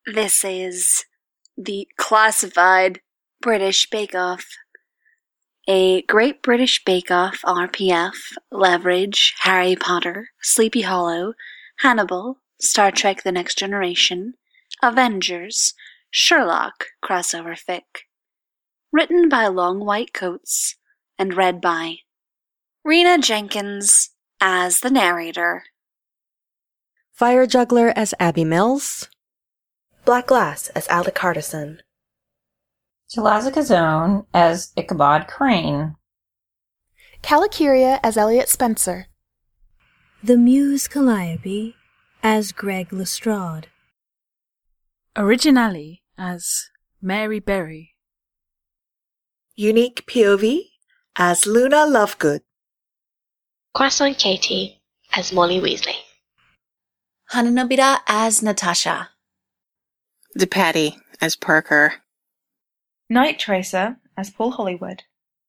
This is the Classified British Bake Off. A Great British Bake Off RPF, Leverage, Harry Potter, Sleepy Hollow, Hannibal, Star Trek The Next Generation, Avengers, Sherlock crossover fic. Written by Long White Coats and read by Rena Jenkins as the narrator. Fire Juggler as Abby Mills. Black Glass as Alec Hardison. Jalaza Kazone as Ichabod Crane. Calicuria as Elliot Spencer. The Muse Calliope as Greg Lestrade. Originally as Mary Berry. Unique POV as Luna Lovegood. Croissant Katie as Molly Weasley. Hananobita as Natasha. DePatty as Parker. Night Tracer as Paul Hollywood.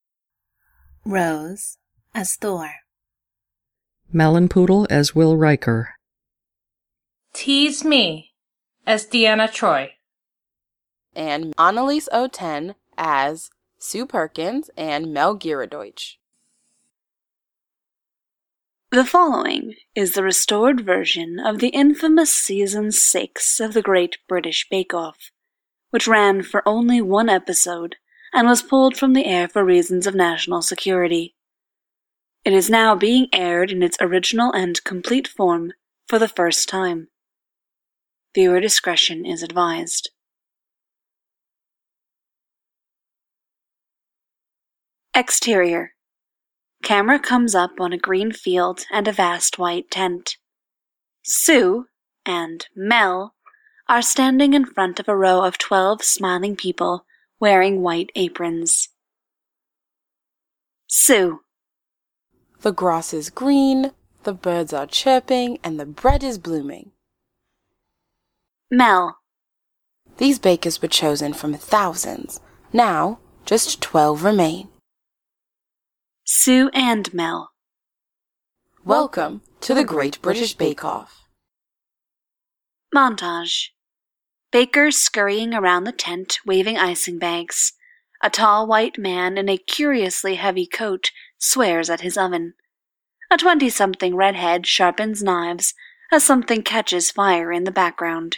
Rose as Thor. Melon Poodle as Will Riker. Tease Me as Deanna Troy. And Annalise O10 as Sue Perkins and Mel Giradeutsch. The following is the restored version of the infamous Season 6 of the Great British Bake Off, which ran for only one episode and was pulled from the air for reasons of national security. It is now being aired in its original and complete form for the first time. Viewer discretion is advised. Exterior. Camera comes up on a green field and a vast white tent. Sue and Mel are standing in front of a row of 12 smiling people wearing white aprons. Sue. The grass is green, the birds are chirping, and the bread is blooming. Mel. These bakers were chosen from thousands. Now, just 12 remain. Sue and Mel. Welcome to the Great British Bake Off. Montage. Bakers scurrying around the tent, waving icing bags. A tall white man in a curiously heavy coat swears at his oven. A 20-something redhead sharpens knives as something catches fire in the background.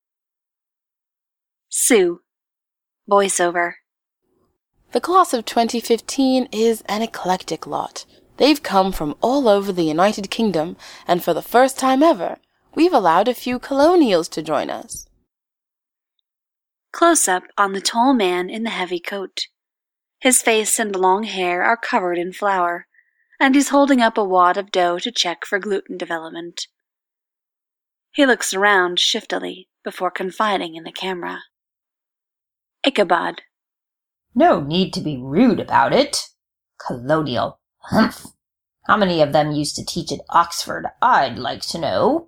Sue. Voiceover. The class of 2015 is an eclectic lot. They've come from all over the United Kingdom, and for the first time ever, we've allowed a few colonials to join us. Close-up on the tall man in the heavy coat. His face and long hair are covered in flour, and he's holding up a wad of dough to check for gluten development. He looks around shiftily before confiding in the camera. Ichabod. No need to be rude about it. Colonial. Humph. How many of them used to teach at Oxford, I'd like to know?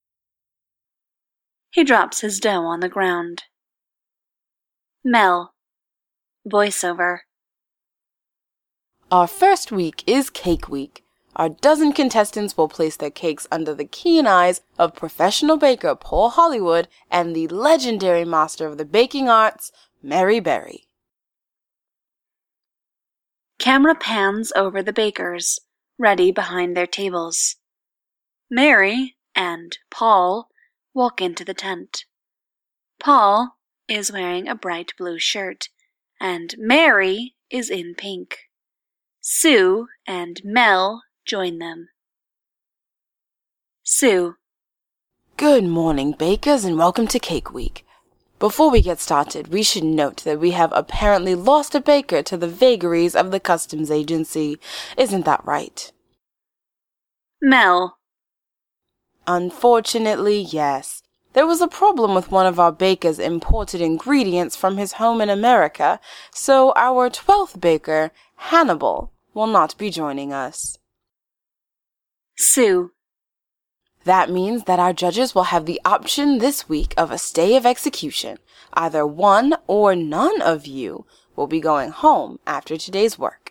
He drops his dough on the ground. Mel. Voiceover. Our first week is Cake Week. Our dozen contestants will place their cakes under the keen eyes of professional baker Paul Hollywood and the legendary master of the baking arts, Mary Berry. Camera pans over the bakers, ready behind their tables. Mary and Paul walk into the tent. Paul is wearing a bright blue shirt, and Mary is in pink. Sue and Mel join them. Sue. Good morning, bakers, and welcome to Cake Week. Before we get started, we should note that we have apparently lost a baker to the vagaries of the customs agency. Isn't that right? Mel. Unfortunately, yes. There was a problem with one of our bakers' imported ingredients from his home in America, so our 12th baker, Hannibal, will not be joining us. Sue. That means that our judges will have the option this week of a stay of execution. Either one or none of you will be going home after today's work.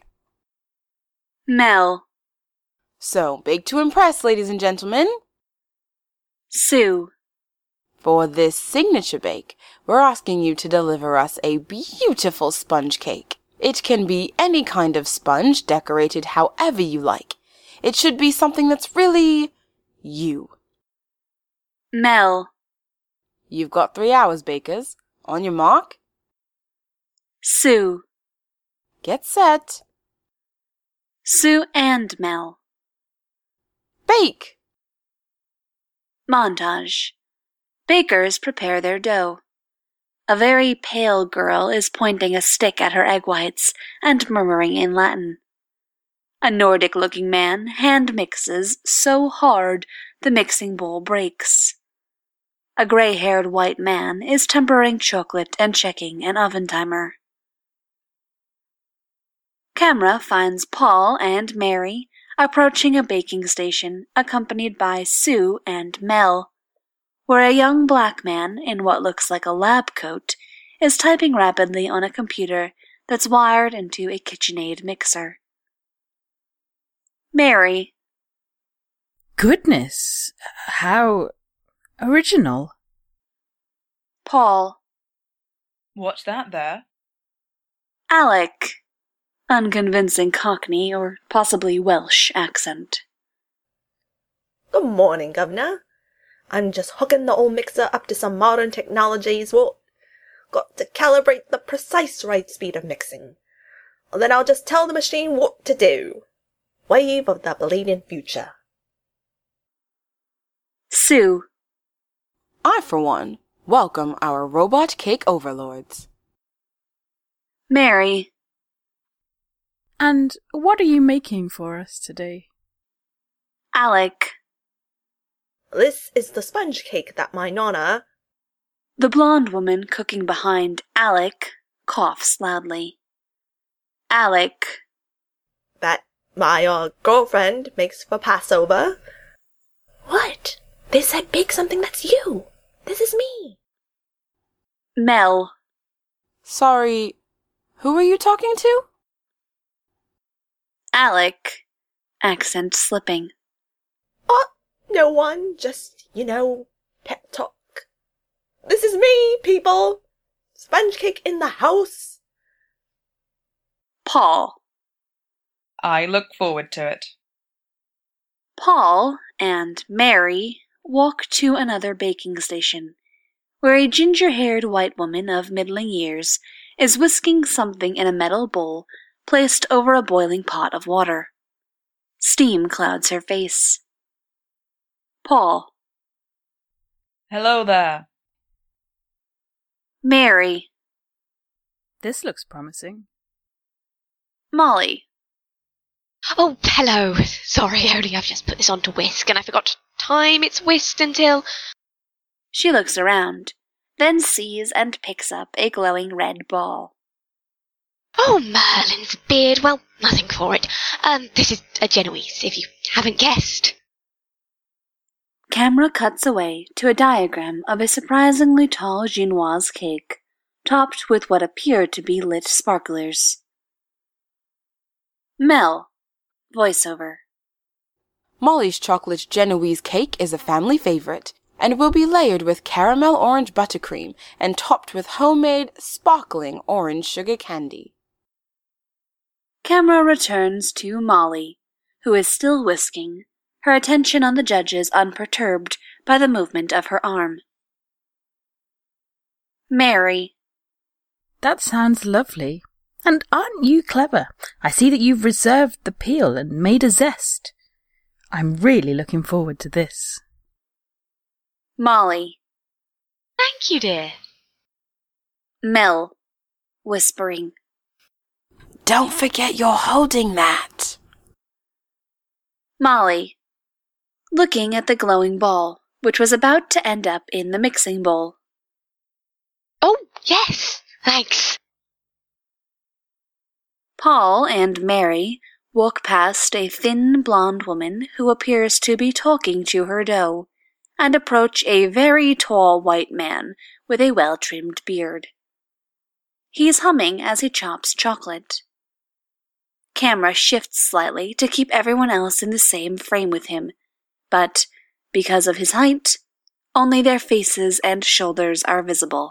Mel. So, bake to impress, ladies and gentlemen. Sue. For this signature bake, we're asking you to deliver us a beautiful sponge cake. It can be any kind of sponge, decorated however you like. It should be something that's really you. Mel. You've got 3 hours, bakers. On your mark. Sue. Get set. Sue and Mel. Bake. Montage. Bakers prepare their dough. A very pale girl is pointing a stick at her egg whites and murmuring in Latin. A Nordic-looking man hand mixes so hard the mixing bowl breaks. A gray-haired white man is tempering chocolate and checking an oven timer. Camera finds Paul and Mary approaching a baking station accompanied by Sue and Mel, where a young black man in what looks like a lab coat is typing rapidly on a computer that's wired into a KitchenAid mixer. Mary. Goodness, how original. Paul. What's that there? Alec. Unconvincing Cockney or possibly Welsh accent. Good morning, Governor. I'm just hooking the old mixer up to some modern technologies. Well, got to calibrate the precise right speed of mixing. Then I'll just tell the machine what to do. Wave of the bleeding future. Sue. I, for one, welcome our robot cake overlords. Mary. And what are you making for us today? Alec. This is the sponge cake that my nonna... The blonde woman cooking behind Alec coughs loudly. Alec. That my girlfriend makes for Passover. What? They said bake something that's you. This is me. Mel. Sorry, who are you talking to? Alec. Accent slipping. Oh, no one. Just, pep talk. This is me, people. Sponge cake in the house. Paul. I look forward to it. Paul and Mary walk to another baking station, where a ginger-haired white woman of middling years is whisking something in a metal bowl placed over a boiling pot of water. Steam clouds her face. Paul. Hello there. Mary. This looks promising. Molly. Oh, hello. Sorry, only I've just put this on to whisk and I forgot to time it's whisked until... She looks around, then sees and picks up a glowing red ball. Oh, Merlin's beard. Well, nothing for it. This is a Genoese, if you haven't guessed. Camera cuts away to a diagram of a surprisingly tall Genoise cake, topped with what appear to be lit sparklers. Mel. Voiceover. Molly's chocolate Genoese cake is a family favorite, and will be layered with caramel orange buttercream and topped with homemade, sparkling orange sugar candy. Camera returns to Molly, who is still whisking, her attention on the judges unperturbed by the movement of her arm. Mary. That sounds lovely. And aren't you clever? I see that you've reserved the peel and made a zest. I'm really looking forward to this. Molly. Thank you, dear. Mel. Whispering. Don't forget you're holding that. Molly. Looking at the glowing ball, which was about to end up in the mixing bowl. Oh, yes. Thanks. Paul and Mary walk past a thin blonde woman who appears to be talking to her dough, and approach a very tall white man with a well-trimmed beard. He's humming as he chops chocolate. Camera shifts slightly to keep everyone else in the same frame with him, but because of his height, Only their faces and shoulders are visible.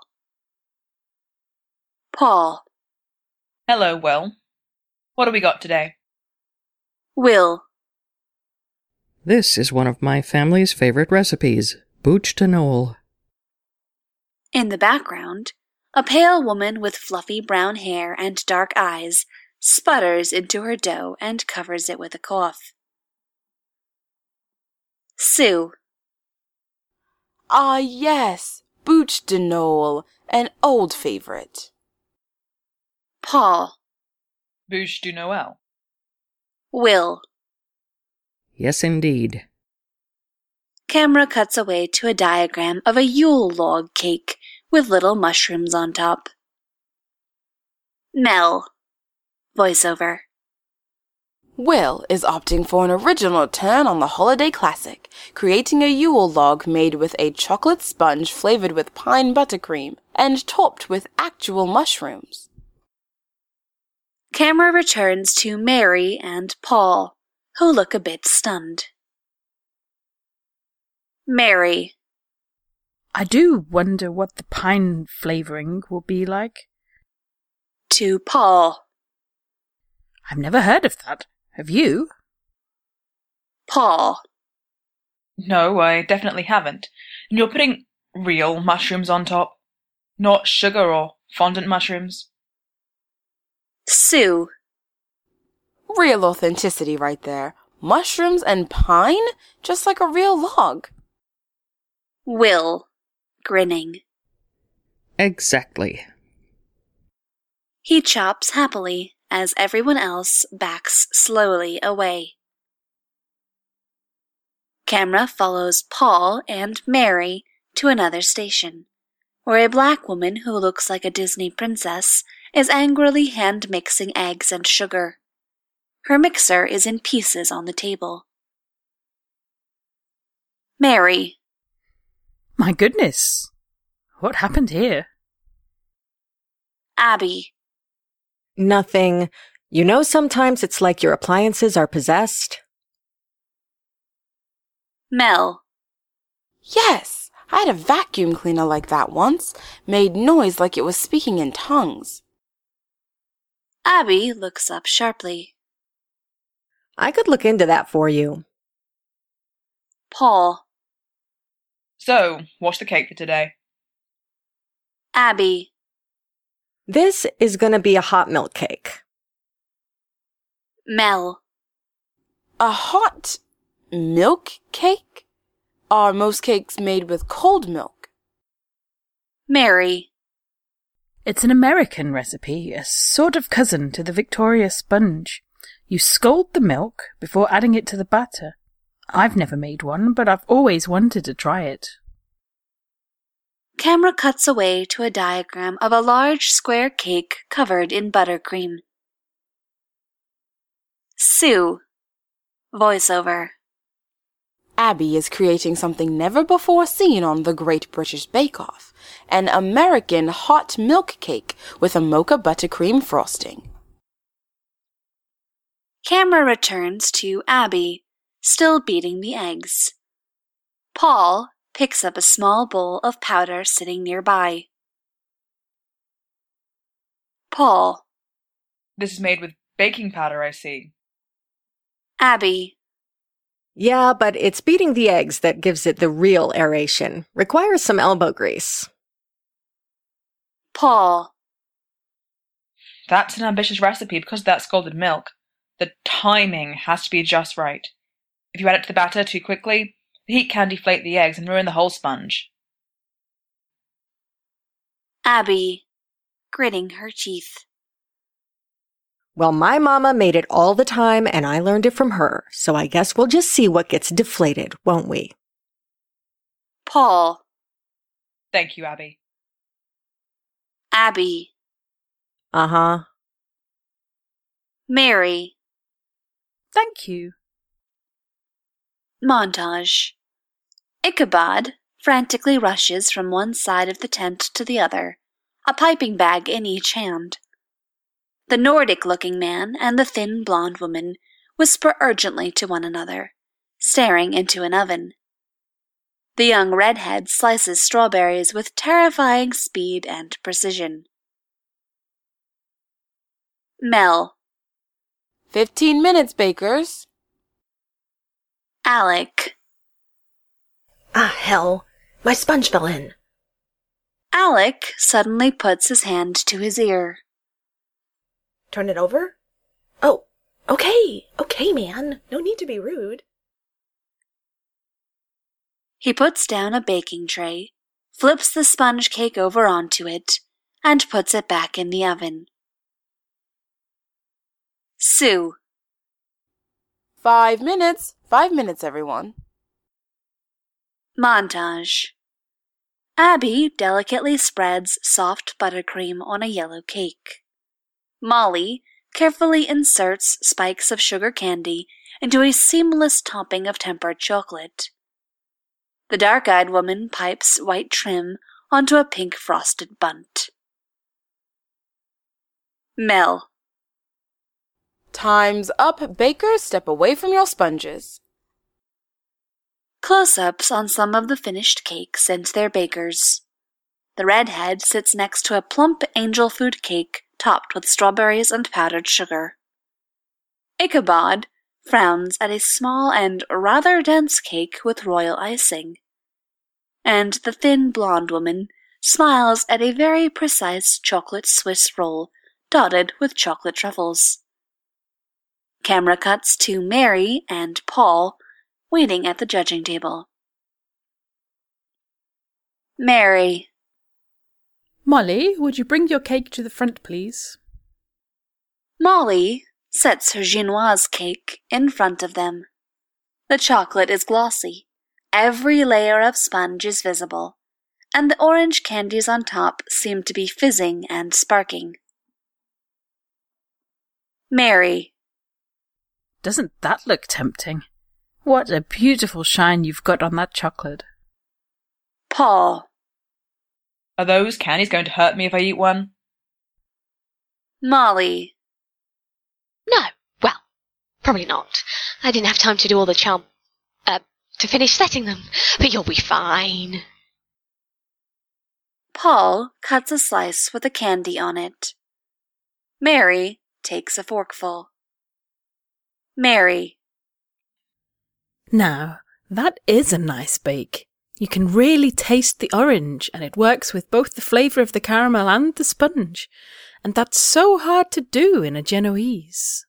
Paul. Hello, Will. What have we got today? Will. This is one of my family's favorite recipes, booch de Noel. In the background, a pale woman with fluffy brown hair and dark eyes sputters into her dough and covers it with a cloth. Sue. Ah, yes, booch de Noel, an old favorite. Paul. Bûche du Noël. Will. Yes, indeed. Camera cuts away to a diagram of a Yule log cake with little mushrooms on top. Mel. Voiceover. Will is opting for an original turn on the holiday classic, creating a Yule log made with a chocolate sponge flavored with pine buttercream and topped with actual mushrooms. Camera returns to Mary and Paul, who look a bit stunned. Mary. I do wonder what the pine flavouring will be like. To Paul. I've never heard of that. Have you? Paul. No, I definitely haven't. And you're putting real mushrooms on top, not sugar or fondant mushrooms. Sue. Real authenticity right there. Mushrooms and pine? Just like a real log. Will. Grinning. Exactly. He chops happily as everyone else backs slowly away. Camera follows Paul and Mary to another station, where a black woman who looks like a Disney princess is angrily hand-mixing eggs and sugar. Her mixer is in pieces on the table. Mary. My goodness. What happened here? Abby. Nothing. You know, sometimes it's like your appliances are possessed. Mel. Yes, I had a vacuum cleaner like that once. Made noise like it was speaking in tongues. Abby looks up sharply. I could look into that for you. Paul. So, what's the cake for today? Abby. This is going to be a hot milk cake. Mel. A hot milk cake? Are most cakes made with cold milk? Mary. It's an American recipe, a sort of cousin to the Victoria sponge. You scald the milk before adding it to the batter. I've never made one, but I've always wanted to try it. Camera cuts away to a diagram of a large square cake covered in buttercream. Sue. Voiceover. Abby is creating something never before seen on the Great British Bake Off, an American hot milk cake with a mocha buttercream frosting. Camera returns to Abby, still beating the eggs. Paul picks up a small bowl of powder sitting nearby. Paul. This is made with baking powder, I see. Abby. Yeah, but it's beating the eggs that gives it the real aeration. Requires some elbow grease. Paul. That's an ambitious recipe because of that scalded milk. The timing has to be just right. If you add it to the batter too quickly, the heat can deflate the eggs and ruin the whole sponge. Abby, gritting her teeth. Well, my mama made it all the time and I learned it from her, so I guess we'll just see what gets deflated, won't we? Paul. Thank you, Abby. Abby. Uh-huh. Mary. Thank you. Montage. Ichabod frantically rushes from one side of the tent to the other, a piping bag in each hand. The Nordic-looking man and the thin blonde woman whisper urgently to one another, staring into an oven. The young redhead slices strawberries with terrifying speed and precision. Mel. 15 minutes, bakers. Alec. Ah, hell. My sponge fell in. Alec suddenly puts his hand to his ear. Turn it over? Oh, okay. Okay, man. No need to be rude. He puts down a baking tray, flips the sponge cake over onto it, and puts it back in the oven. Sue. 5 minutes. 5 minutes, everyone. Montage. Abby delicately spreads soft buttercream on a yellow cake. Molly carefully inserts spikes of sugar candy into a seamless topping of tempered chocolate. The dark-eyed woman pipes white trim onto a pink frosted bundt. Mel. Time's up, bakers. Step away from your sponges. Close-ups on some of the finished cakes and their bakers. The redhead sits next to a plump angel food cake topped with strawberries and powdered sugar. Ichabod frowns at a small and rather dense cake with royal icing. And the thin blonde woman smiles at a very precise chocolate Swiss roll dotted with chocolate truffles. Camera cuts to Mary and Paul waiting at the judging table. Mary. Molly, would you bring your cake to the front, please? Molly sets her Genoise cake in front of them. The chocolate is glossy, every layer of sponge is visible, and the orange candies on top seem to be fizzing and sparking. Mary. Doesn't that look tempting? What a beautiful shine you've got on that chocolate. Paul. Are those candies going to hurt me if I eat one? Molly. No, well, probably not. I didn't have time to do all the to finish setting them, but you'll be fine. Paul cuts a slice with a candy on it. Mary takes a forkful. Mary. Now, that is a nice bake. You can really taste the orange, and it works with both the flavour of the caramel and the sponge. And that's so hard to do in a Genoese.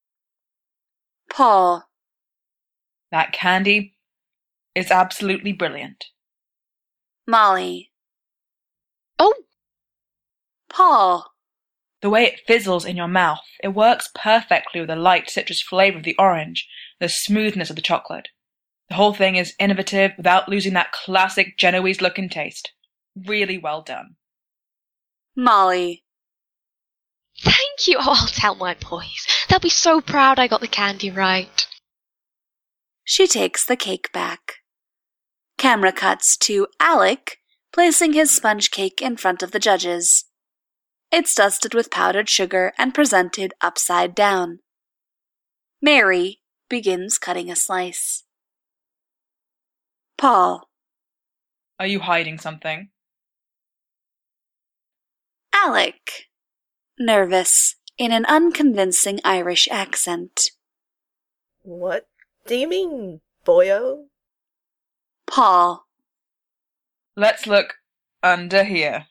Paul. That candy is absolutely brilliant. Molly. Oh! Paul. The way it fizzles in your mouth, it works perfectly with the light citrus flavour of the orange, the smoothness of the chocolate. The whole thing is innovative without losing that classic Genoese look and taste. Really well done. Molly. Thank you. Oh, I'll tell my boys. They'll be so proud I got the candy right. She takes the cake back. Camera cuts to Alec placing his sponge cake in front of the judges. It's dusted with powdered sugar and presented upside down. Mary begins cutting a slice. Paul. Are you hiding something? Alec. Nervous, in an unconvincing Irish accent. What do you mean, boyo? Paul. Let's look under here.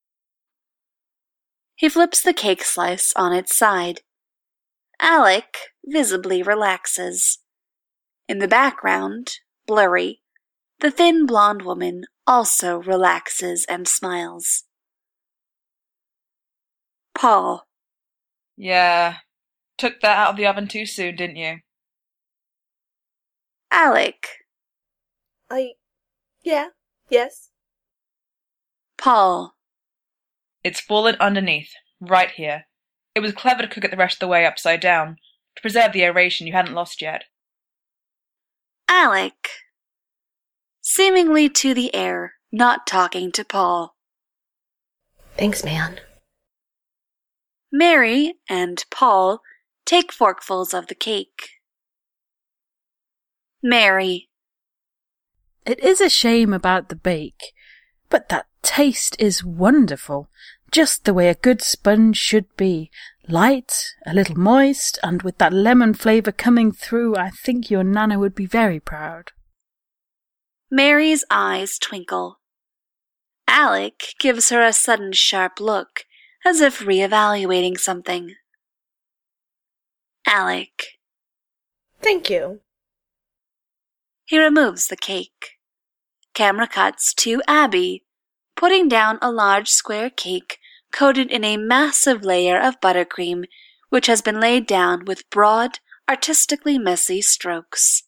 He flips the cake slice on its side. Alec visibly relaxes. In the background, blurry, the thin blonde woman also relaxes and smiles. Paul. Yeah, took that out of the oven too soon, didn't you? Alec. Yes. Paul. It's fallen underneath, right here. It was clever to cook it the rest of the way upside down, to preserve the aeration you hadn't lost yet. Alec. Seemingly to the air, not talking to Paul. Thanks, man. Mary and Paul take forkfuls of the cake. Mary. It is a shame about the bake, but that taste is wonderful, just the way a good sponge should be. Light, a little moist, and with that lemon flavour coming through, I think your Nana would be very proud. Mary's eyes twinkle. Alec gives her a sudden sharp look, as if re-evaluating something. Alec. Thank you. He removes the cake. Camera cuts to Abby, putting down a large square cake coated in a massive layer of buttercream, which has been laid down with broad, artistically messy strokes.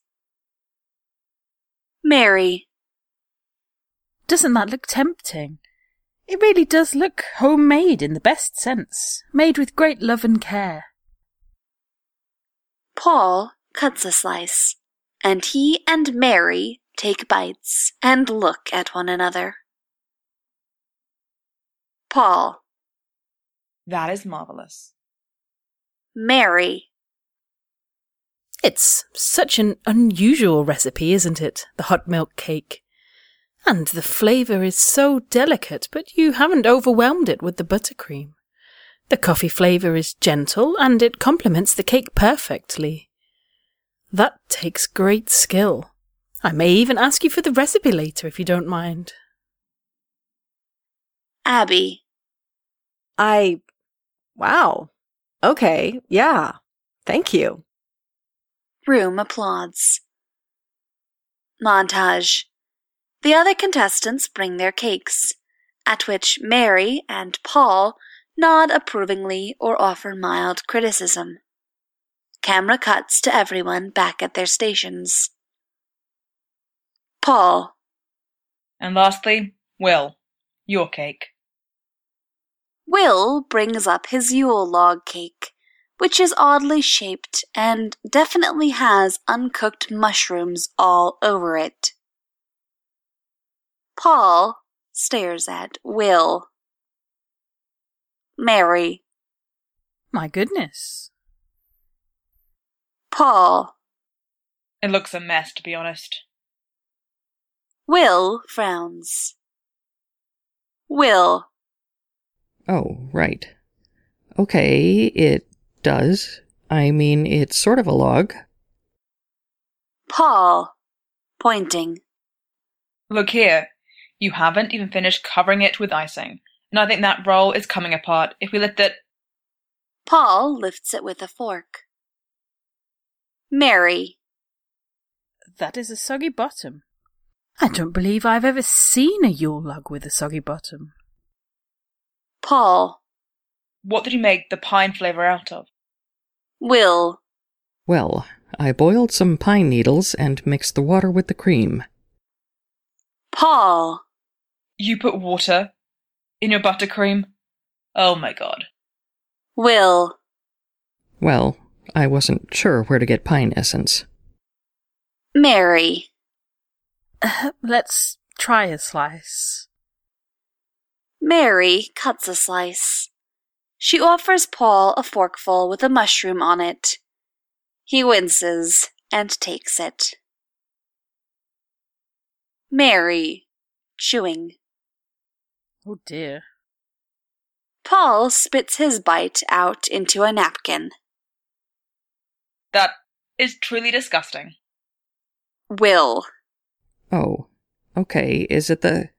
Mary. Doesn't that look tempting? It really does look homemade in the best sense, made with great love and care. Paul cuts a slice, and he and Mary take bites and look at one another. Paul. That is marvelous. Mary. It's such an unusual recipe, isn't it? The hot milk cake. And the flavour is so delicate, but you haven't overwhelmed it with the buttercream. The coffee flavour is gentle, and it complements the cake perfectly. That takes great skill. I may even ask you for the recipe later, if you don't mind. Abby. Wow. Okay, yeah. Thank you. Room applauds. Montage. The other contestants bring their cakes, at which Mary and Paul nod approvingly or offer mild criticism. Camera cuts to everyone back at their stations. Paul. And lastly, Will, your cake. Will brings up his Yule log cake, which is oddly shaped and definitely has uncooked mushrooms all over it. Paul stares at Will. Mary. My goodness. Paul. It looks a mess, to be honest. Will frowns. Will. Oh, right. Okay, it does. I mean, it's sort of a log. Paul, pointing. Look here, you haven't even finished covering it with icing, and I think that roll is coming apart if we lift it. Paul lifts it with a fork. Mary. That is a soggy bottom. I don't believe I've ever seen a Yule log with a soggy bottom. Paul. What did you make the pine flavour out of? Will. Well, I boiled some pine needles and mixed the water with the cream. Paul. You put water in your buttercream? Oh my god. Will. Well, I wasn't sure where to get pine essence. Mary. Let's try a slice. Mary cuts a slice. She offers Paul a forkful with a mushroom on it. He winces and takes it. Mary, chewing. Oh dear. Paul spits his bite out into a napkin. That is truly disgusting. Will. Oh, okay, is it the...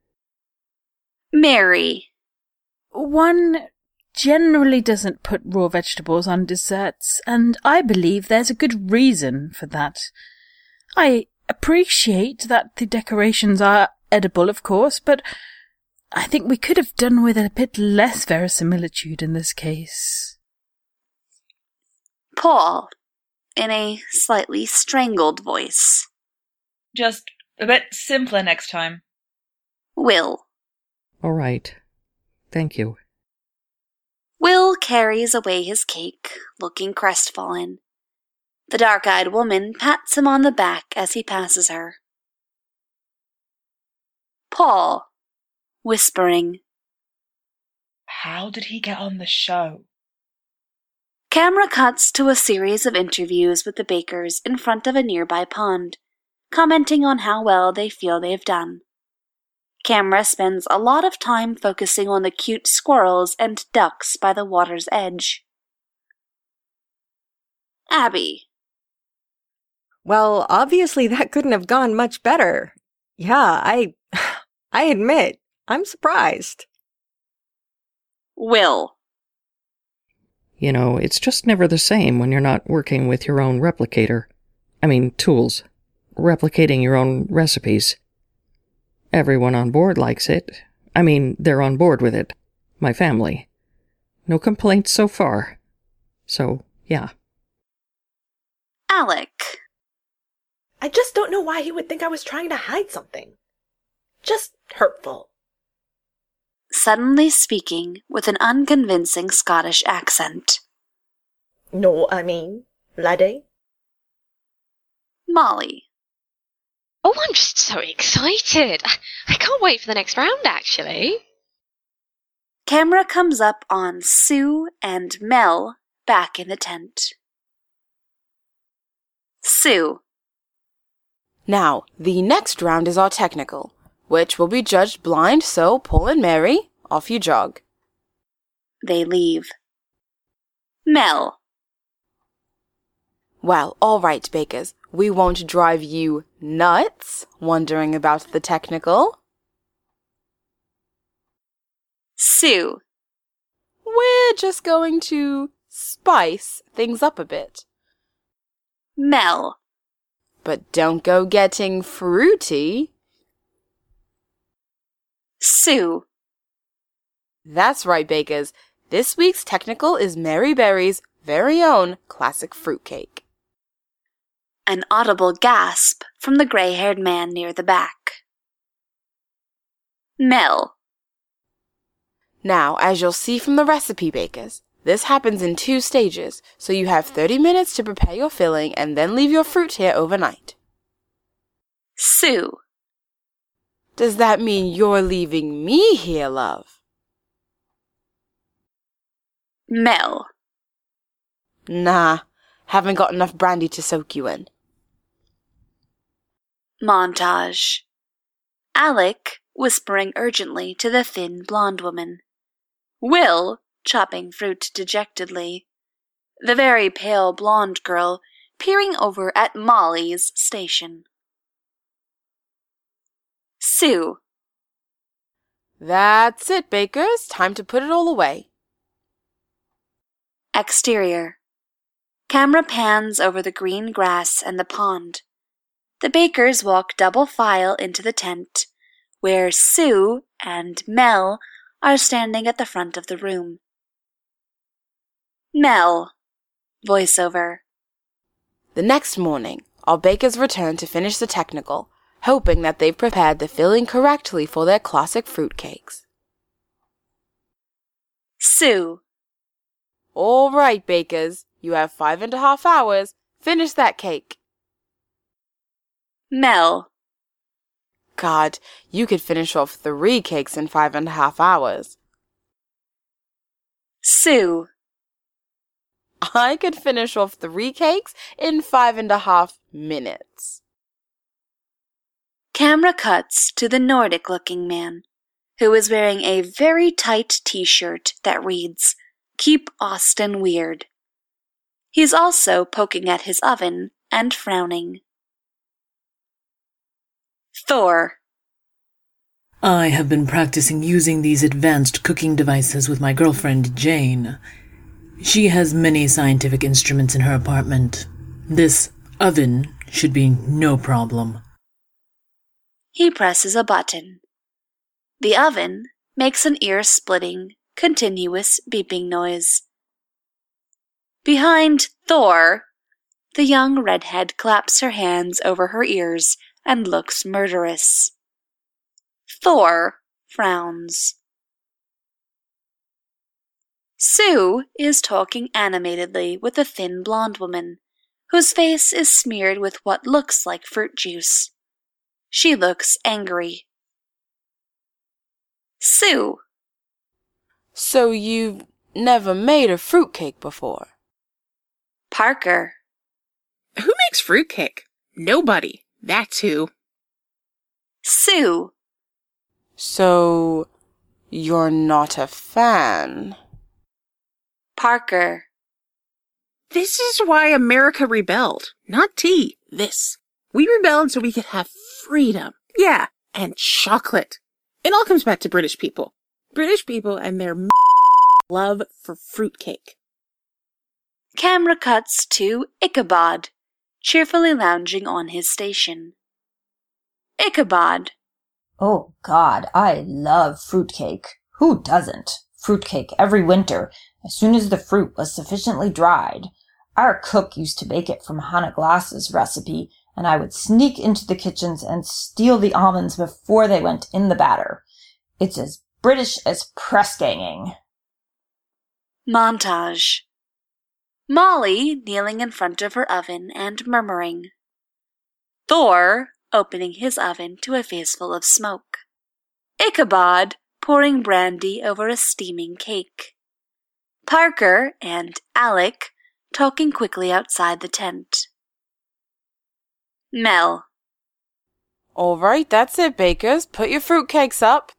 Mary. One generally doesn't put raw vegetables on desserts, and I believe there's a good reason for that. I appreciate that the decorations are edible, of course, but I think we could have done with a bit less verisimilitude in this case. Paul, in a slightly strangled voice. Just a bit simpler next time. Will. All right. Thank you. Will carries away his cake, looking crestfallen. The dark-eyed woman pats him on the back as he passes her. Paul, whispering. How did he get on the show? Camera cuts to a series of interviews with the bakers in front of a nearby pond, commenting on how well they feel they've done. Camera spends a lot of time focusing on the cute squirrels and ducks by the water's edge. Abby. Well, obviously that couldn't have gone much better. Yeah, I admit, I'm surprised. Will. You know, it's just never the same when you're not working with your own tools. Replicating your own recipes. Everyone on board likes it. They're on board with it. My family. No complaints so far. So, yeah. Alec. I just don't know why he would think I was trying to hide something. Just hurtful. Suddenly speaking with an unconvincing Scottish accent. No, laddie. Molly. Oh, I'm just so excited. I can't wait for the next round, actually. Camera comes up on Sue and Mel back in the tent. Sue. Now, the next round is our technical, which will be judged blind, so Paul and Mary, off you jog. They leave. Mel. Well, all right, bakers. We won't drive you nuts wondering about the technical. Sue. We're just going to spice things up a bit. Mel. But don't go getting fruity. Sue. That's right, bakers. This week's technical is Mary Berry's very own classic fruitcake. An audible gasp from the gray-haired man near the back. Mel. Now, as you'll see from the recipe, bakers, this happens in 2 stages, so you have 30 minutes to prepare your filling and then leave your fruit here overnight. Sue. Does that mean you're leaving me here, love? Mel. Nah, haven't got enough brandy to soak you in. Montage. Alec whispering urgently to the thin blonde woman. Will chopping fruit dejectedly. The very pale blonde girl peering over at Molly's station. Sue. That's it, bakers. Time to put it all away. Exterior. Camera pans over the green grass and the pond. The bakers walk double file into the tent, where Sue and Mel are standing at the front of the room. Mel. Voiceover. The next morning, our bakers return to finish the technical, hoping that they've prepared the filling correctly for their classic fruitcakes. Sue. All right, bakers. You have 5.5 hours. Finish that cake. Mel. God, you could finish off 3 cakes in 5.5 hours. Sue. I could finish off 3 cakes in 5.5 minutes. Camera cuts to the Nordic-looking man, who is wearing a very tight t-shirt that reads, "Keep Austin Weird." He's also poking at his oven and frowning. Thor. I have been practicing using these advanced cooking devices with my girlfriend, Jane. She has many scientific instruments in her apartment. This oven should be no problem. He presses a button. The oven makes an ear-splitting, continuous beeping noise. Behind Thor, the young redhead claps her hands over her ears and looks murderous. Thor frowns. Sue is talking animatedly with a thin blonde woman, whose face is smeared with what looks like fruit juice. She looks angry. Sue. So you've never made a fruitcake before? Parker. Who makes fruitcake? Nobody. That's who. Sue. So, you're not a fan? Parker. This is why America rebelled. Not tea. This. We rebelled so we could have freedom. Yeah, and chocolate. It all comes back to British people. British people and their love for fruitcake. Camera cuts to Ichabod, cheerfully lounging on his station. Ichabod. Oh, God, I love fruitcake. Who doesn't? Fruitcake every winter, as soon as the fruit was sufficiently dried. Our cook used to make it from Hannah Glass's recipe, and I would sneak into the kitchens and steal the almonds before they went in the batter. It's as British as press ganging. Montage. Molly kneeling in front of her oven and murmuring. Thor opening his oven to a faceful of smoke. Ichabod pouring brandy over a steaming cake. Parker and Alec talking quickly outside the tent. Mel. All right, that's it, bakers. Put your fruitcakes up.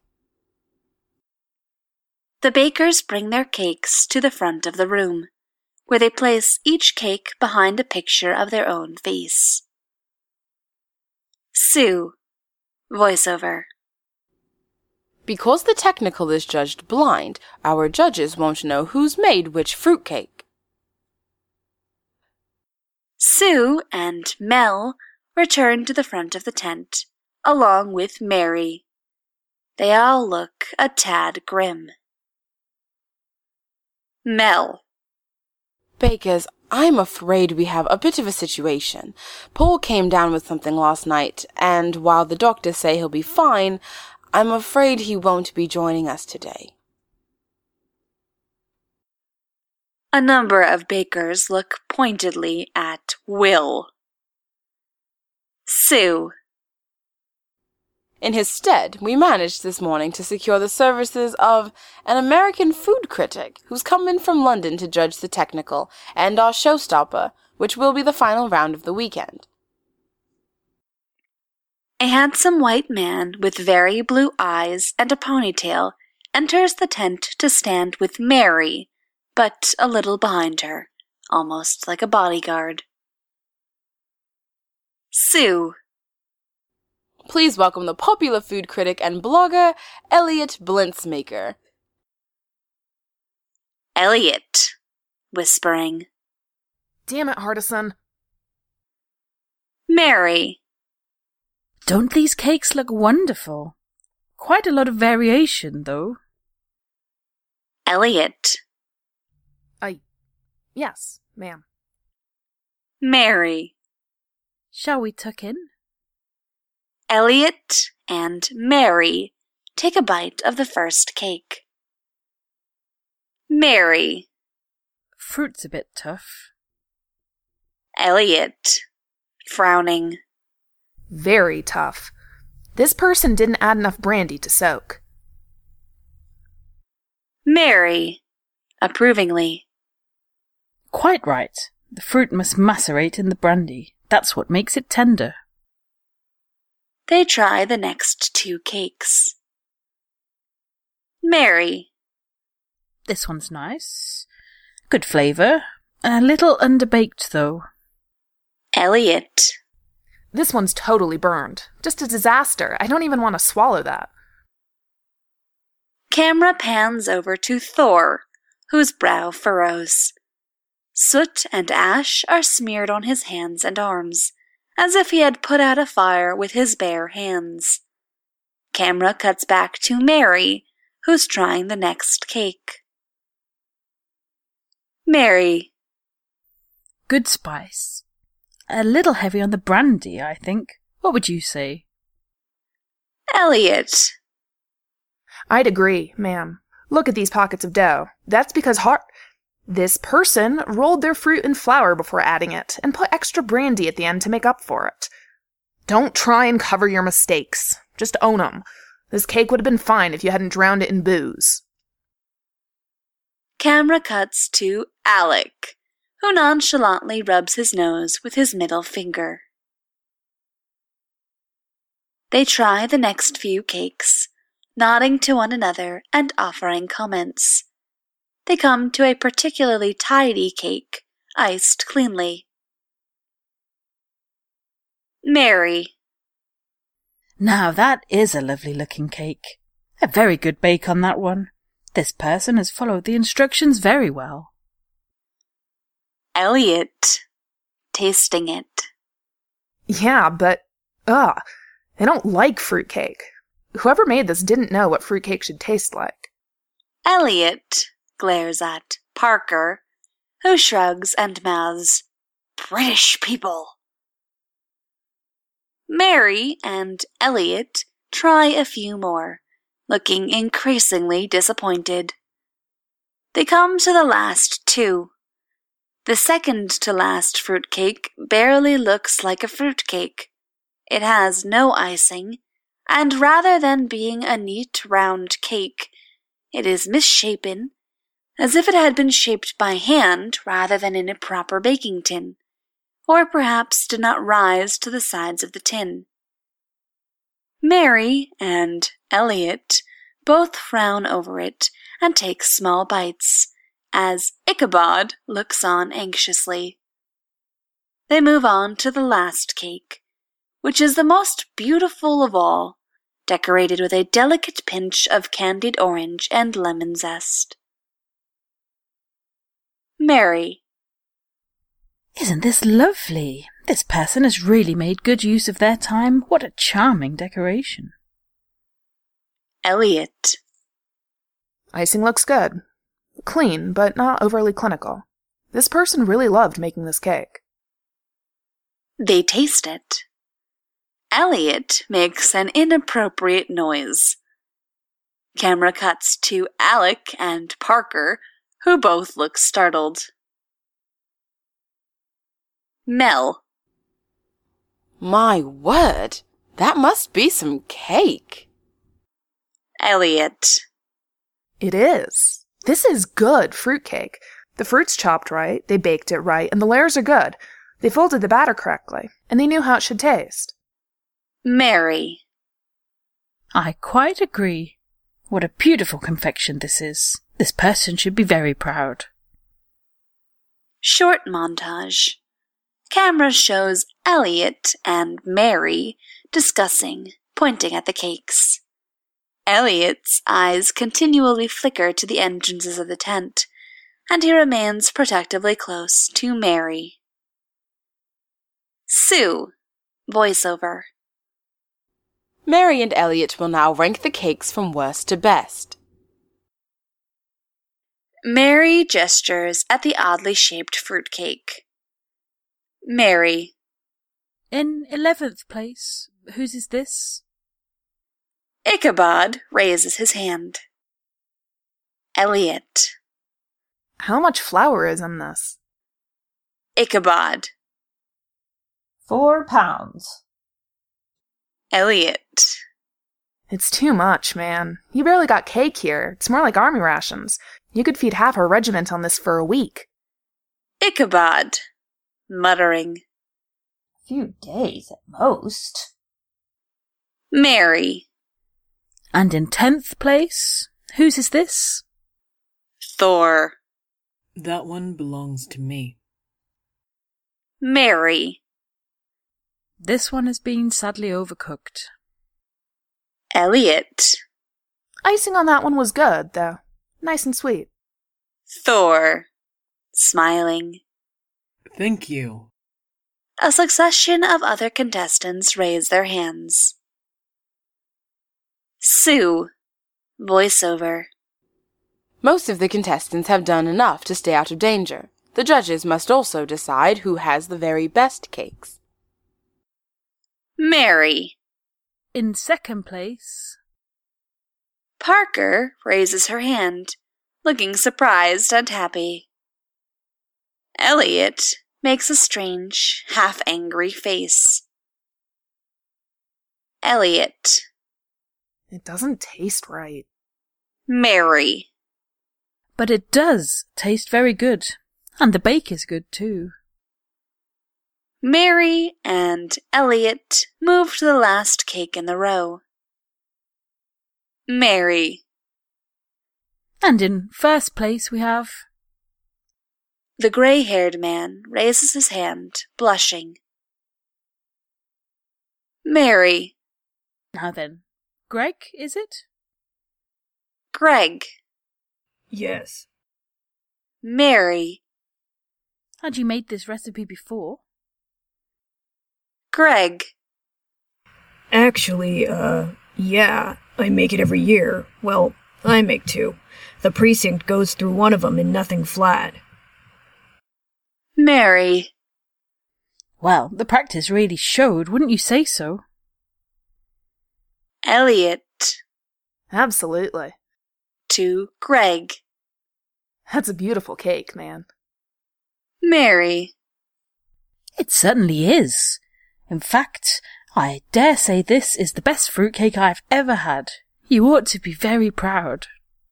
The bakers bring their cakes to the front of the room, where they place each cake behind a picture of their own face. Sue. Voiceover. Because the technical is judged blind, our judges won't know who's made which fruitcake. Sue and Mel return to the front of the tent, along with Mary. They all look a tad grim. Mel. Bakers, I'm afraid we have a bit of a situation. Paul came down with something last night, and while the doctors say he'll be fine, I'm afraid he won't be joining us today. A number of bakers look pointedly at Will. Sue. In his stead, we managed this morning to secure the services of an American food critic who's come in from London to judge the technical and our showstopper, which will be the final round of the weekend. A handsome white man with very blue eyes and a ponytail enters the tent to stand with Mary, but a little behind her, almost like a bodyguard. Sue. Please welcome the popular food critic and blogger, Elliot Blintzmaker. Elliot. Whispering. Damn it, Hardison. Mary. Don't these cakes look wonderful? Quite a lot of variation, though. Elliot. Yes, ma'am. Mary. Shall we tuck in? Elliot and Mary take a bite of the first cake. Mary. Fruit's a bit tough. Elliot. Frowning. Very tough. This person didn't add enough brandy to soak. Mary. Approvingly. Quite right. The fruit must macerate in the brandy. That's what makes it tender. They try the next two cakes. Mary. This one's nice. Good flavour. A little underbaked, though. Elliot. This one's totally burned. Just a disaster. I don't even want to swallow that. Camera pans over to Thor, whose brow furrows. Soot and ash are smeared on his hands and arms, as if he had put out a fire with his bare hands. Camera cuts back to Mary, who's trying the next cake. Mary. Good spice. A little heavy on the brandy, I think. What would you say? Elliot. I'd agree, ma'am. Look at these pockets of dough. That's because this person rolled their fruit in flour before adding it and put extra brandy at the end to make up for it. Don't try and cover your mistakes. Just own them. This cake would have been fine if you hadn't drowned it in booze. Camera cuts to Alec, who nonchalantly rubs his nose with his middle finger. They try the next few cakes, nodding to one another and offering comments. They come to a particularly tidy cake, iced cleanly. Mary. Now that is a lovely-looking cake. A very good bake on that one. This person has followed the instructions very well. Elliot, tasting it. Yeah, but, I don't like fruitcake. Whoever made this didn't know what fruitcake should taste like. Elliot glares at Parker, who shrugs and mouths, British people. Mary and Elliot try a few more, looking increasingly disappointed. They come to the last two. The second to last fruitcake barely looks like a fruitcake. It has no icing, and rather than being a neat round cake, it is misshapen, as if it had been shaped by hand rather than in a proper baking tin, or perhaps did not rise to the sides of the tin. Mary and Elliot both frown over it and take small bites, as Ichabod looks on anxiously. They move on to the last cake, which is the most beautiful of all, decorated with a delicate pinch of candied orange and lemon zest. Mary. Isn't this lovely? This person has really made good use of their time. What a charming decoration. Elliot. Icing looks good. Clean, but not overly clinical. This person really loved making this cake. They taste it. Elliot makes an inappropriate noise. Camera cuts to Alec and Parker, who both look startled. Mel. My word, that must be some cake. Elliot. It is. This is good fruitcake. The fruit's chopped right, they baked it right, and the layers are good. They folded the batter correctly, and they knew how it should taste. Mary. I quite agree. What a beautiful confection this is. This person should be very proud. Short montage. Camera shows Elliot and Mary discussing, pointing at the cakes. Elliot's eyes continually flicker to the entrances of the tent, and he remains protectively close to Mary. Sue. Voiceover. Mary and Elliot will now rank the cakes from worst to best. Mary gestures at the oddly shaped fruitcake. Mary. In 11th place, whose is this? Ichabod raises his hand. Elliot. How much flour is in this? Ichabod. 4 pounds. Elliot. It's too much, man. You barely got cake here. It's more like army rations. You could feed half our regiment on this for a week. Ichabod. Muttering. A few days at most. Mary. And in 10th place, whose is this? Thor. That one belongs to me. Mary. This one has been sadly overcooked. Elliot. Icing on that one was good, though. Nice and sweet. Thor. Smiling. Thank you. A succession of other contestants raise their hands. Sue. Voiceover. Most of the contestants have done enough to stay out of danger. The judges must also decide who has the very best cakes. Mary. In 2nd place. Parker raises her hand, looking surprised and happy. Elliot makes a strange, half-angry face. Elliot. It doesn't taste right. Mary. But it does taste very good. And the bake is good too. Mary and Elliot move to the last cake in the row. Mary. And in first place we have... The grey-haired man raises his hand, blushing. Mary. Now then, Greg, is it? Greg. Yes. Mary. Had you made this recipe before? Greg. Actually, yeah, I make it every year. Well, I make two. The precinct goes through one of them in nothing flat. Mary. Well, the practice really showed, wouldn't you say so? Elliot. Absolutely. To Greg. That's a beautiful cake, man. Mary. It certainly is. In fact, I dare say this is the best fruitcake I've ever had. You ought to be very proud.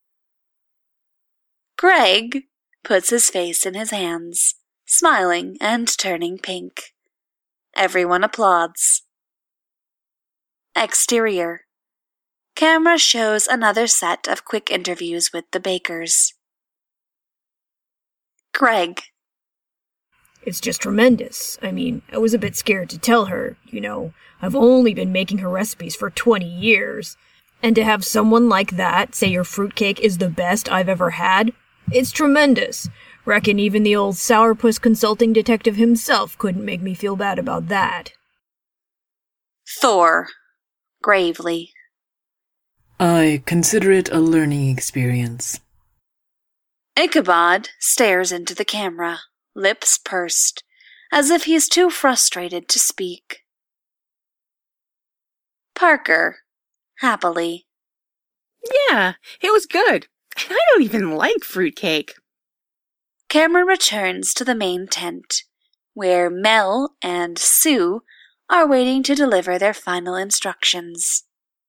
Greg puts his face in his hands, smiling and turning pink. Everyone applauds. Exterior. Camera shows another set of quick interviews with the bakers. Greg. It's just tremendous. I mean, I was a bit scared to tell her, I've only been making her recipes for 20 years. And to have someone like that say your fruitcake is the best I've ever had, it's tremendous. Reckon even the old sourpuss consulting detective himself couldn't make me feel bad about that. Thor. Gravely. I consider it a learning experience. Ichabod stares into the camera, lips pursed, as if he is too frustrated to speak. Parker. Happily. Yeah, it was good. And I don't even like fruitcake. Camera returns to the main tent, where Mel and Sue are waiting to deliver their final instructions.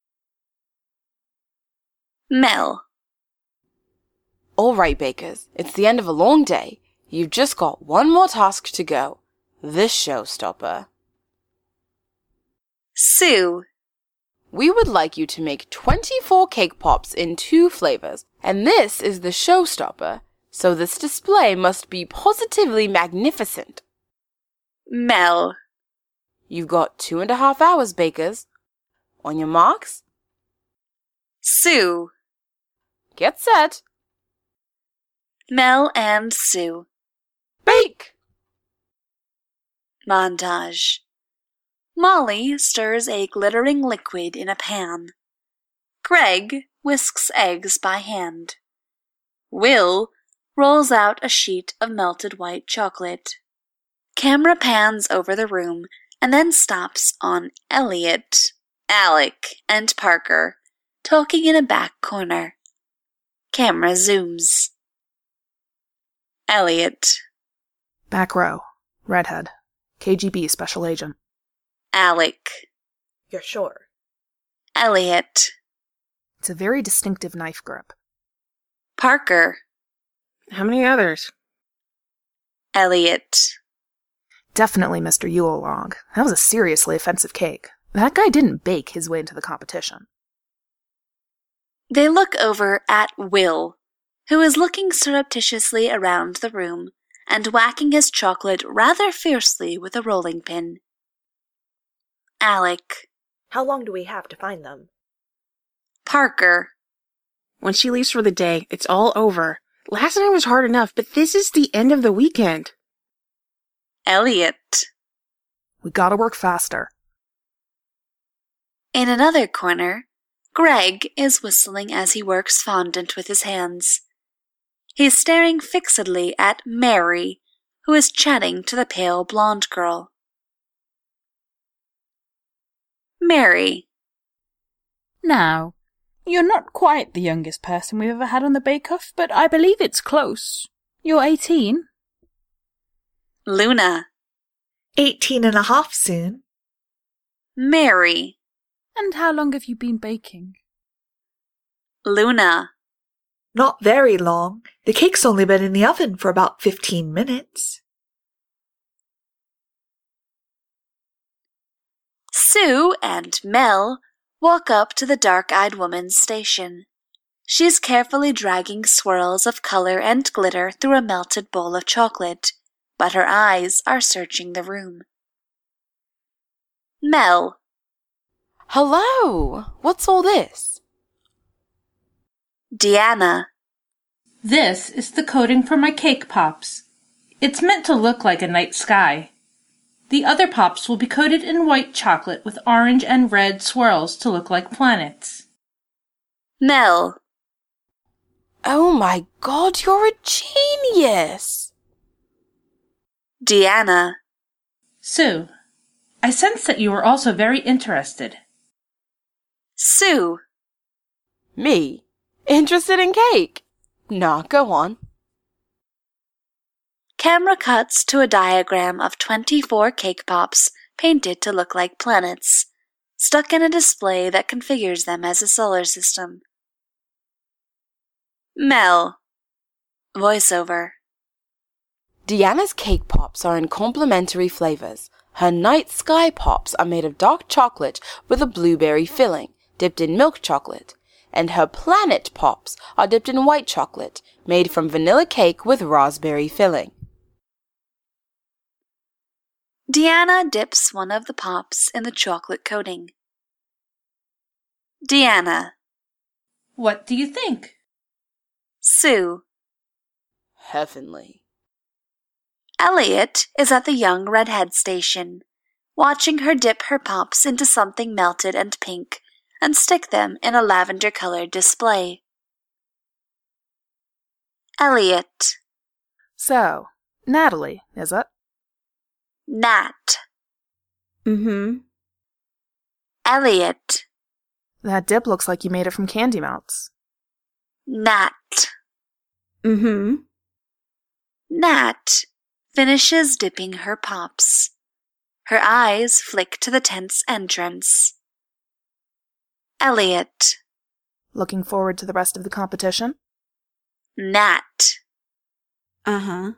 Mel. All right, bakers, it's the end of a long day. You've just got one more task to go. This showstopper. Sue. We would like you to make 24 cake pops in 2 flavors, and this is the showstopper, so this display must be positively magnificent. Mel. You've got 2.5 hours, bakers. On your marks? Sue. Get set. Mel and Sue. Bake! Montage. Molly stirs a glittering liquid in a pan. Greg whisks eggs by hand. Will rolls out a sheet of melted white chocolate. Camera pans over the room and then stops on Elliot, Alec, and Parker talking in a back corner. Camera zooms. Elliot. Back row. Redhead. KGB special agent. Alec. You're sure? Elliot. It's a very distinctive knife grip. Parker. How many others? Elliot. Definitely Mr. Yule log. That was a seriously offensive cake. That guy didn't bake his way into the competition. They look over at Will, who is looking surreptitiously around the room and whacking his chocolate rather fiercely with a rolling pin. Alec. How long do we have to find them? Parker. When she leaves for the day, it's all over. Last night was hard enough, but this is the end of the weekend. Elliot. We gotta work faster. In another corner, Greg is whistling as he works fondant with his hands. He's staring fixedly at Mary, who is chatting to the pale blonde girl. Mary. Now, you're not quite the youngest person we've ever had on the bake-off, but I believe it's close. You're 18? Luna. 18.5 soon. Mary. And how long have you been baking? Luna. Not very long. The cake's only been in the oven for about 15 minutes. Sue and Mel walk up to the dark-eyed woman's station. She's carefully dragging swirls of color and glitter through a melted bowl of chocolate, but her eyes are searching the room. Mel. Hello! What's all this? Deanna. This is the coating for my cake pops. It's meant to look like a night sky. The other pops will be coated in white chocolate with orange and red swirls to look like planets. Mel. Oh my god, you're a genius! Deanna. Sue, I sense that you are also very interested. Sue. Me? Interested in cake? Nah, go on. Camera cuts to a diagram of 24 cake pops painted to look like planets, stuck in a display that configures them as a solar system. Mel. Voiceover. Deanna's cake pops are in complementary flavors. Her night sky pops are made of dark chocolate with a blueberry filling, dipped in milk chocolate, and her planet pops are dipped in white chocolate, made from vanilla cake with raspberry filling. Deanna dips one of the pops in the chocolate coating. Deanna. What do you think? Sue. Heavenly. Elliot is at the young redhead station, watching her dip her pops into something melted and pink and stick them in a lavender-colored display. Elliot. So, Natalie, is it? Nat. Mm-hmm. Elliot. That dip looks like you made it from Candy Melts. Nat. Mm-hmm. Nat finishes dipping her pops. Her eyes flick to the tent's entrance. Elliot. Looking forward to the rest of the competition? Nat. Uh-huh.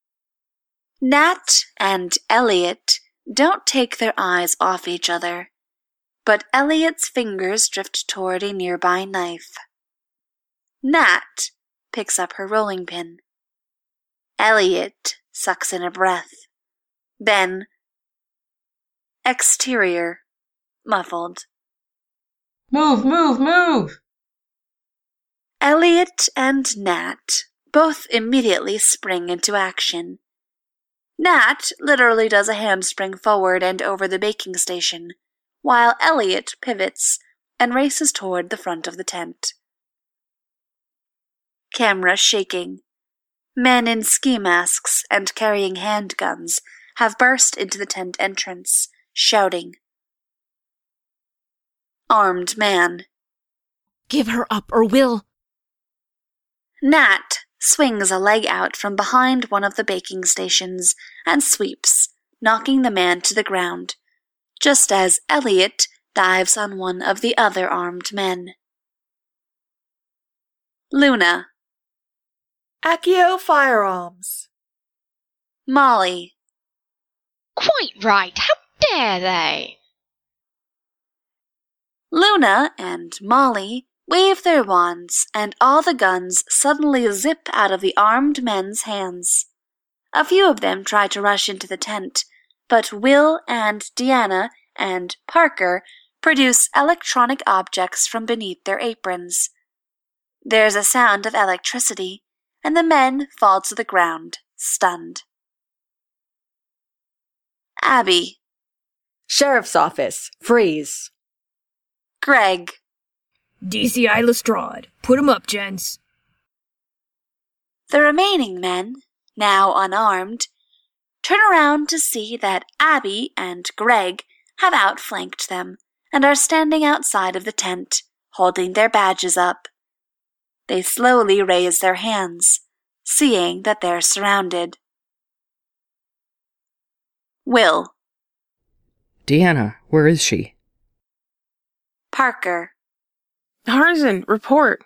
Nat and Elliot don't take their eyes off each other, but Elliot's fingers drift toward a nearby knife. Nat picks up her rolling pin. Elliot sucks in a breath. Then, exterior, muffled. Move, move, move! Elliot and Nat both immediately spring into action. Nat literally does a handspring forward and over the baking station, while Elliot pivots and races toward the front of the tent. Camera shaking. Men in ski masks and carrying handguns have burst into the tent entrance, shouting. Armed man. Give her up or we'll... Nat swings a leg out from behind one of the baking stations and sweeps, knocking the man to the ground, just as Elliot dives on one of the other armed men. Luna. Accio Firearms. Molly. Quite right. How dare they? Luna and Molly wave their wands, and all the guns suddenly zip out of the armed men's hands. A few of them try to rush into the tent, but Will and Deanna and Parker produce electronic objects from beneath their aprons. There's a sound of electricity, and the men fall to the ground, stunned. Abby. Sheriff's Office. Freeze. Greg. DCI Lestrade. Put 'em up, gents. The remaining men, now unarmed, turn around to see that Abby and Greg have outflanked them and are standing outside of the tent, holding their badges up. They slowly raise their hands, seeing that they're surrounded. Will. Deanna, where is she? Parker. Tarzan, report.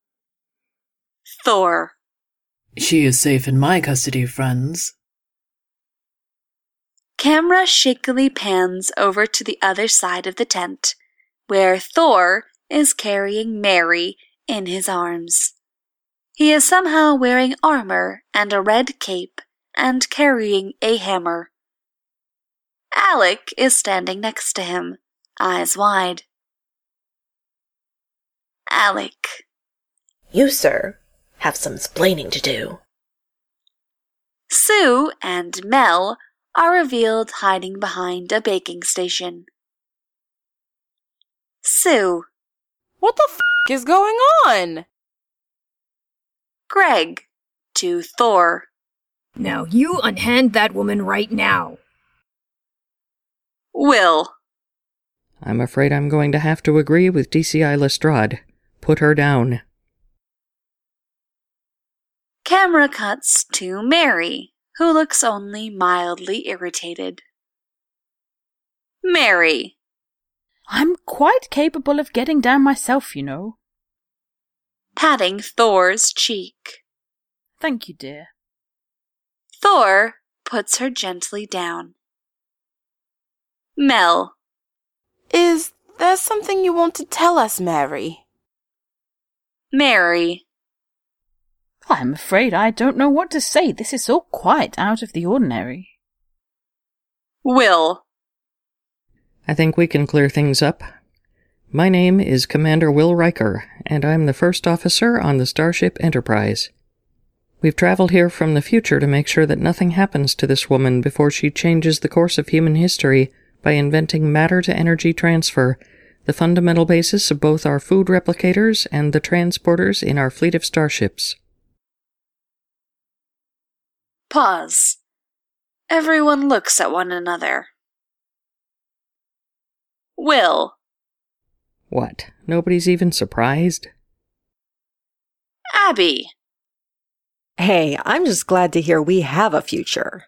Thor. She is safe in my custody, friends. Camera shakily pans over to the other side of the tent, where Thor is carrying Mary in his arms. He is somehow wearing armor and a red cape and carrying a hammer. Alec is standing next to him, eyes wide. Alec. You, sir, have some splaining to do. Sue and Mel are revealed hiding behind a baking station. Sue. What the f*** is going on? Greg to Thor. Now you unhand that woman right now. Will. I'm afraid I'm going to have to agree with DCI Lestrade. Put her down. Camera cuts to Mary, who looks only mildly irritated. Mary. I'm quite capable of getting down myself, you know. Patting Thor's cheek. Thank you, dear. Thor puts her gently down. Mel. Is there something you want to tell us, Mary? Mary. I'm afraid I don't know what to say. This is all quite out of the ordinary. Will. I think we can clear things up. My name is Commander Will Riker, and I'm the first officer on the Starship Enterprise. We've traveled here from the future to make sure that nothing happens to this woman before she changes the course of human history by inventing matter-to-energy transfer, the fundamental basis of both our food replicators and the transporters in our fleet of starships. Pause. Everyone looks at one another. Will. What? Nobody's even surprised? Abby. Hey, I'm just glad to hear we have a future.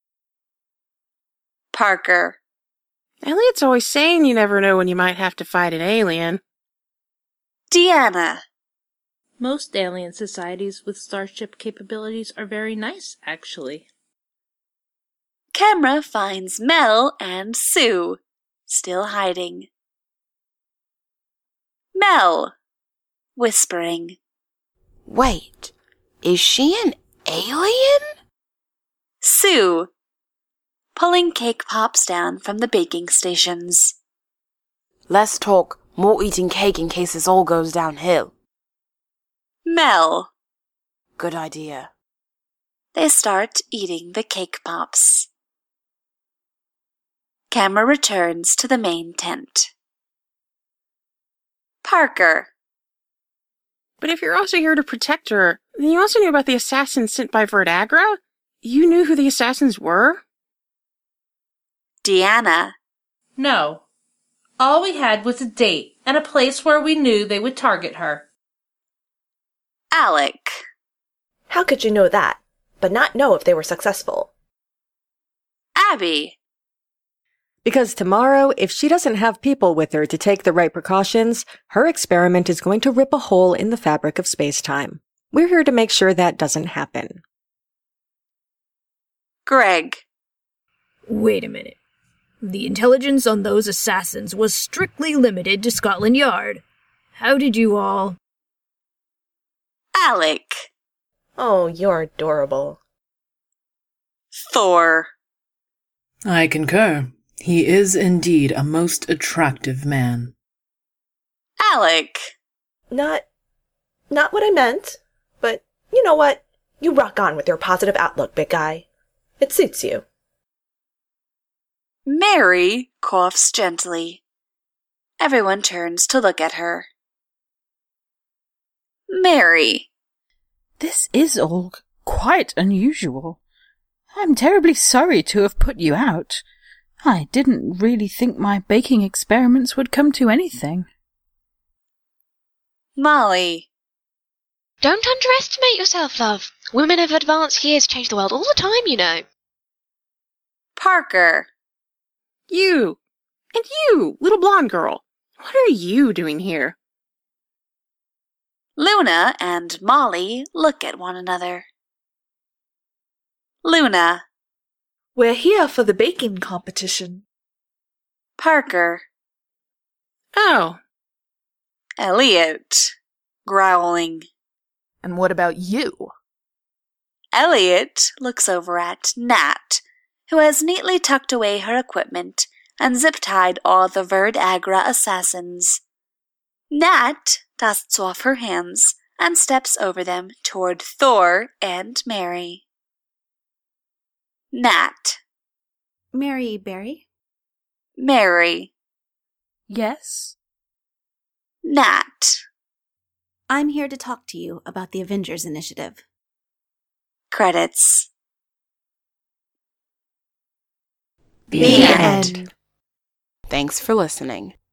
Parker. Elliot's always saying you never know when you might have to fight an alien. Deanna. Most alien societies with starship capabilities are very nice, actually. Camera finds Mel and Sue, still hiding. Mel, whispering. Wait, is she an alien? Sue, pulling cake pops down from the baking stations. Less talk, more eating cake in case this all goes downhill. Mel. Good idea. They start eating the cake pops. Camera returns to the main tent. Parker. But if you're also here to protect her, then you also knew about the assassins sent by Verdagra? You knew who the assassins were? Deanna. No. All we had was a date and a place where we knew they would target her. Alec. How could you know that, but not know if they were successful? Abby. Because tomorrow, if she doesn't have people with her to take the right precautions, her experiment is going to rip a hole in the fabric of space-time. We're here to make sure that doesn't happen. Greg. Wait a minute. The intelligence on those assassins was strictly limited to Scotland Yard. How did you all... Alec. Oh, you're adorable. Thor. I concur. He is indeed a most attractive man. Alec. Not what I meant, but you know what? You rock on with your positive outlook, big guy. It suits you. Mary coughs gently. Everyone turns to look at her. Mary. This is all quite unusual. I'm terribly sorry to have put you out. I didn't really think my baking experiments would come to anything. Molly. Don't underestimate yourself, love. Women of advanced years change the world all the time, you know. Parker. You! And you, little blonde girl. What are you doing here? Luna and Molly look at one another. Luna. We're here for the baking competition. Parker. Oh. Elliot. Growling. And what about you? Elliot looks over at Nat, who has neatly tucked away her equipment and zip-tied all the Verdagra assassins. Nat dusts off her hands and steps over them toward Thor and Mary. Nat. Mary Berry? Mary. Yes? Nat. I'm here to talk to you about the Avengers Initiative. Credits. The end. Thanks for listening.